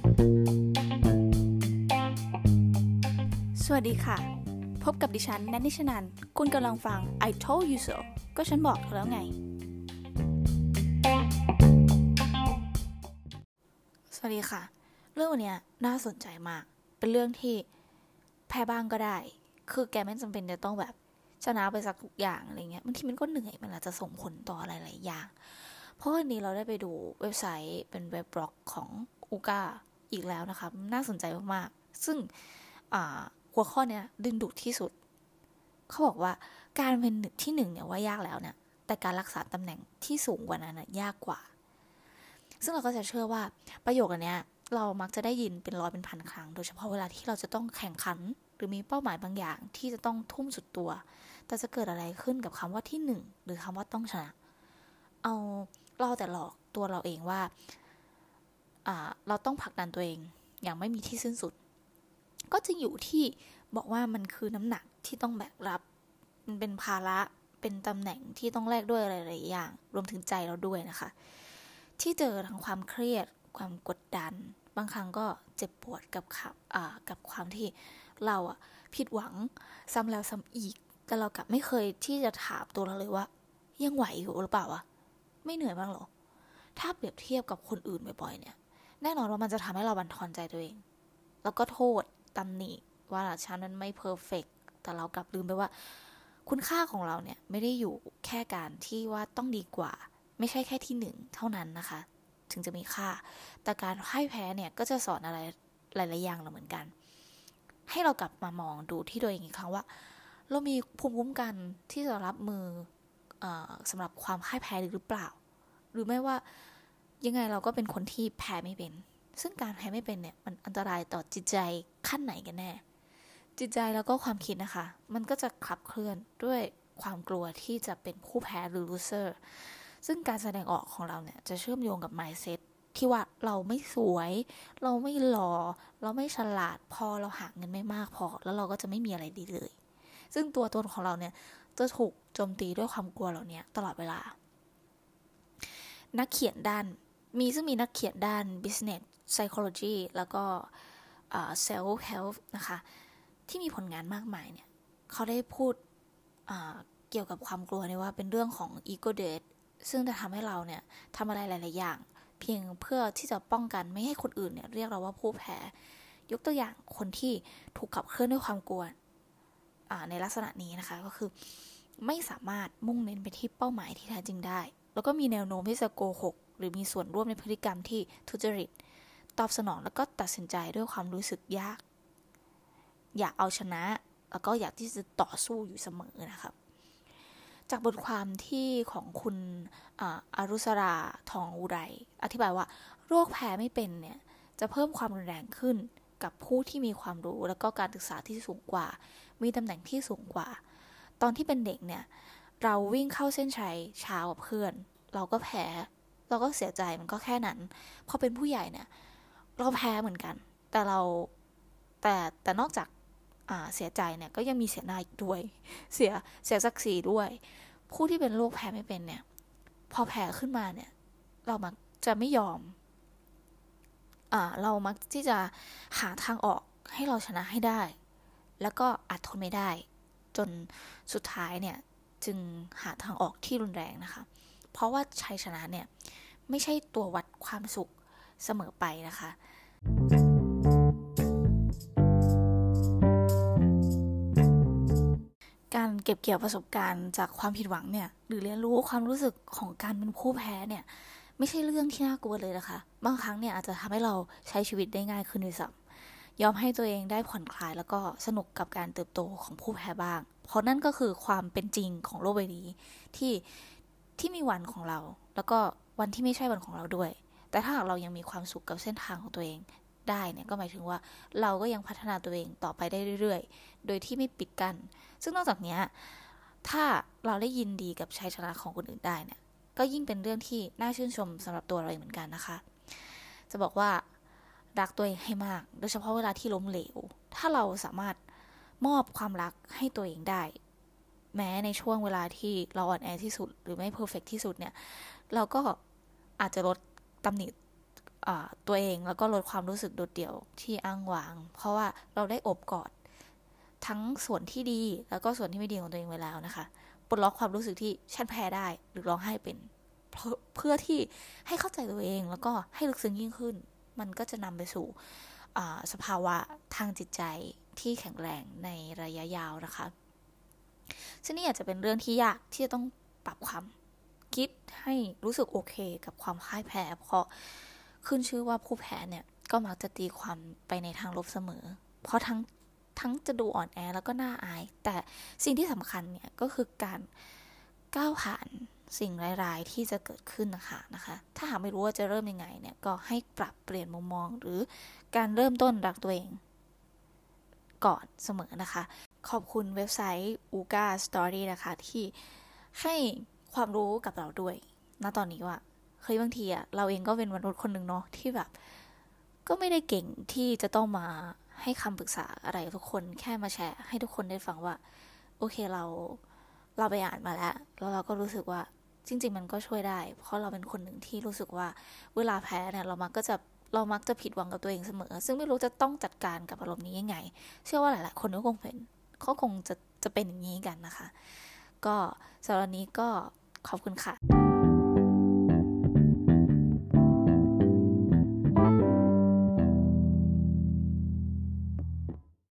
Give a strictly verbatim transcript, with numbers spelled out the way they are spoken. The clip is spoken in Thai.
สวัสดีค่ะพบกับดิฉันแนนนิชนันท์คุณกำลังฟัง I told you so ก็ฉันบอกเธอแล้วไงสวัสดีค่ะเรื่องวันนี้น่าสนใจมากเป็นเรื่องที่แพ้บ้างก็ได้คือแกไม่จำเป็นจะต้องแบบชนะไปสักทุกอย่างอะไรเงี้ยบางทีมันก็เหนื่อยมันอาจจะส่งผลต่อหลายๆอย่างเพราะวันนี้เราได้ไปดูเว็บไซต์เป็นเว็บบล็อกของอูก้าอีกแล้วนะคะน่าสนใจมากๆซึ่งหัวข้อเนี้ยดึงดูดที่สุดเขาบอกว่าการเป็นที่หนึ่งเนี่ยว่ายากแล้วเนี่ยแต่การรักษาตำแหน่งที่สูงกว่านั้นยากกว่าซึ่งเราก็จะเชื่อว่าประโยคอันเนี้ยเรามักจะได้ยินเป็นร้อยเป็นพันครั้งโดยเฉพาะเวลาที่เราจะต้องแข่งขันหรือมีเป้าหมายบางอย่างที่จะต้องทุ่มสุดตัวแต่จะเกิดอะไรขึ้นกับคำว่าที่หนึ่งหรือคำว่าต้องชนะเอาเราแต่หลอกตัวเราเองว่าเราต้องผลักดันตัวเองอย่างไม่มีที่สิ้นสุดก็จะอยู่ที่บอกว่ามันคือน้ำหนักที่ต้องแบกรับมันเป็นภาระเป็นตำแหน่งที่ต้องแลกด้วยอะไรหลายอย่างรวมถึงใจเราด้วยนะคะที่เจอทั้งความเครียดความกดดันบางครั้งก็เจ็บปวดกับกับความที่เราอะผิดหวังซ้ำแล้วซ้ำอีกแต่เรากลับไม่เคยที่จะถามตัวเราเลยว่ายังไหวอยู่หรือเปล่าวะไม่เหนื่อยบ้างหรอถ้าเปรียบเทียบกับคนอื่นบ่อยๆเนี่ยแน่นอนว่ามันจะทำให้เราบั่นทอนใจตัวเองแล้วก็โทษตำหนิว่าฉันนั้นไม่เพอร์เฟกต์แต่เรากลับลืมไปว่าคุณค่าของเราเนี่ยไม่ได้อยู่แค่การที่ว่าต้องดีกว่าไม่ใช่แค่ที่หนึ่งเท่านั้นนะคะถึงจะมีค่าแต่การพ่ายแพ้เนี่ยก็จะสอนอะไรหลายๆอย่างเราเหมือนกันให้เรากลับมามองดูที่ตัวเองอีกครั้งว่าเรามีภูมิคุ้มกันที่จะรับมือสำหรับความพ่ายแพ้หรือเปล่าหรือไม่ว่ายังไงเราก็เป็นคนที่แพ้ไม่เป็นซึ่งการแพ้ไม่เป็นเนี่ยมันอันตรายต่อจิตใจขั้นไหนกันแน่จิตใจแล้วก็ความคิดนะคะมันก็จะขับเคลื่อนด้วยความกลัวที่จะเป็นผู้แพ้หรือ loser ซึ่งการแสดงออกของเราเนี่ยจะเชื่อมโยงกับ mindset ที่ว่าเราไม่สวยเราไม่หล่อเราไม่ฉลาดพอเราหาเงินไม่มากพอแล้วเราก็จะไม่มีอะไรดีเลยซึ่งตัวตนของเราเนี่ยจะถูกโจมตีด้วยความกลัวเหล่านี้ตลอดเวลานักเขียนด้านมีซึ่งมีนักเขียนด้าน business psychology แล้วก็ self help นะคะที่มีผลงานมากมายเนี่ยเขาได้พูดเกี่ยวกับความกลัวเนี่ยว่าเป็นเรื่องของ ego death ซึ่งจะทำให้เราเนี่ยทำอะไรหลายๆอย่างเพียงเพื่อที่จะป้องกันไม่ให้คนอื่นเนี่ยเรียกเราว่าผู้แพ้ยกตัวอย่างคนที่ถูกขับเคลื่อนด้วยความกลัวในลักษณะนี้นะคะก็คือไม่สามารถมุ่งเน้นไปที่เป้าหมายที่แท้จริงได้แล้วก็มีแนวโน้มที่จะโกหกหรือมีส่วนร่วมในพฤติกรรมที่ทุจริตตอบสนองแล้วก็ตัดสินใจด้วยความรู้สึกยากอยากเอาชนะแล้วก็อยากที่จะต่อสู้อยู่เสมอนะครับจากบทความที่ของคุณอารุสราทองอุไรอธิบายว่าโรคแพ้ไม่เป็นเนี่ยจะเพิ่มความรุนแรงขึ้นกับผู้ที่มีความรู้แล้วก็การศึกษาที่สูงกว่ามีตำแหน่งที่สูงกว่าตอนที่เป็นเด็กเนี่ยเราวิ่งเข้าเส้นชัยช้ากว่าเพื่อนเราก็แพ้เราก็เสียใจมันก็แค่นั้นพอเป็นผู้ใหญ่เนี่ยเราแพ้เหมือนกันแต่เราแต่แต่นอกจากเสียใจเนี่ยก็ยังมีเสียหน้าอีกด้วยเสียเสียศักดิ์ศรีด้วยผู้ที่เป็นโรคแพ้ไม่เป็นเนี่ยพอแพ้ขึ้นมาเนี่ยเรามักจะไม่ยอมอ่าเรามักที่จะหาทางออกให้เราชนะให้ได้แล้วก็อาจทนไม่ได้จนสุดท้ายเนี่ยจึงหาทางออกที่รุนแรงนะคะเพราะว่าชัยชนะเนี่ยไม่ใช่ตัววัดความสุขเสมอไปนะคะการเก็บเกี่ยวประสบการณ์จากความผิดหวังเนี่ยหรือเรียนรู้ความรู้สึกของการเป็นผู้แพ้เนี่ยไม่ใช่เรื่องที่น่ากลัวเลยนะคะบางครั้งเนี่ยอาจจะทำให้เราใช้ชีวิตได้ง่ายขึ้นด้วยซ้ำยอมให้ตัวเองได้ผ่อนคลายแล้วก็สนุกกับการเติบโตของผู้แพ้บ้างเพราะนั่นก็คือความเป็นจริงของโลกใบนี้ที่ที่มีวันของเราแล้วก็วันที่ไม่ใช่วันของเราด้วยแต่ถ้าเรายังมีความสุขกับเส้นทางของตัวเองได้เนี่ยก็หมายถึงว่าเราก็ยังพัฒนาตัวเองต่อไปได้เรื่อยๆโดยที่ไม่ปิดกั้นซึ่งนอกจากนี้ถ้าเราได้ยินดีกับชัยชนะของคนอื่นได้เนี่ยก็ยิ่งเป็นเรื่องที่น่าชื่นชมสำหรับตัวเราเองเหมือนกันนะคะจะบอกว่ารักตัวเองให้มากโดยเฉพาะเวลาที่ล้มเหลวถ้าเราสามารถมอบความรักให้ตัวเองได้แม้ในช่วงเวลาที่เราอ่อนแอที่สุดหรือไม่เพอร์เฟกต์ที่สุดเนี่ยเราก็อาจจะลดตำหนิตัวเองแล้วก็ลดความรู้สึกโดดเดี่ยวที่อ้างว้างเพราะว่าเราได้อบกอดทั้งส่วนที่ดีแล้วก็ส่วนที่ไม่ดีของตัวเองไว้แล้วนะคะปลดล็อกความรู้สึกที่ฉันแพ้ได้หรือร้องไห้เป็นเพื่อที่ให้เข้าใจตัวเองแล้วก็ให้ลึกซึ้งยิ่งขึ้นมันก็จะนำไปสู่สภาวะทางจิตใจที่แข็งแรงในระยะยาวนะคะซึ่งนี่อาจจะเป็นเรื่องที่ยากที่จะต้องปรับความคิดให้รู้สึกโอเคกับความพ่ายแพ้เพราะขึ้นชื่อว่าผู้แพ้เนี่ยก็มักจะตีความไปในทางลบเสมอเพราะทั้งทั้งจะดูอ่อนแอแล้วก็น่าอายแต่สิ่งที่สำคัญเนี่ยก็คือการก้าวผ่านสิ่งร้ายๆที่จะเกิดขึ้นนะคะนะคะถ้าหากไม่รู้ว่าจะเริ่มยังไงเนี่ยก็ให้ปรับเปลี่ยนมุมมองหรือการเริ่มต้นรักตัวเองก่อนเสมอนะคะขอบคุณเว็บไซต์ อูก้า สตอรี่ นะคะที่ให้ความรู้กับเราด้วยณตอนนี้ว่าเฮ้ยบางทีอะเราเองก็เป็นมนุษย์คนหนึ่งเนาะที่แบบก็ไม่ได้เก่งที่จะต้องมาให้คำปรึกษาอะไรทุกคนแค่มาแชร์ให้ทุกคนได้ฟังว่าโอเคเราเราไปอ่านมาแล้วแล้วเราก็รู้สึกว่าจริงๆมันก็ช่วยได้เพราะเราเป็นคนหนึ่งที่รู้สึกว่าเวลาแพ้เนี่ยเรามักก็จะเรามักจะผิดหวังกับตัวเองเสมอซึ่งไม่รู้จะต้องจัดการกับอารมณ์นี้ยังไงเชื่อว่าหลายๆคนก็คงเป็นเขาคงจะจะเป็นอย่างนี้กันนะคะก็สำหรับนี้ก็ขอบคุณค่ะ